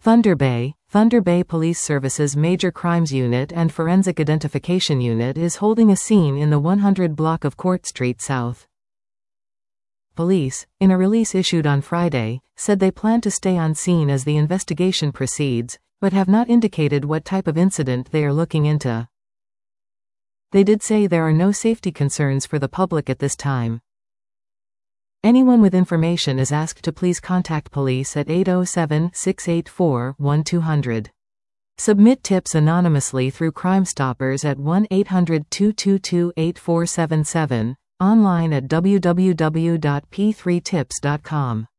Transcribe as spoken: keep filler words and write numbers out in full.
Thunder Bay. Thunder Bay Police Services Major Crimes Unit and Forensic Identification Unit is holding a scene in the one hundred block of Court Street South. Police, in a release issued on Friday, said they plan to stay on scene as the investigation proceeds, but have not indicated what type of incident they are looking into. They did say there are no safety concerns for the public at this time. Anyone with information is asked to please contact police at eight oh seven, six eight four, one two zero zero. Submit tips anonymously through Crime Stoppers at one eight hundred, two two two, eight four seven seven, online at w w w dot p three tips dot com.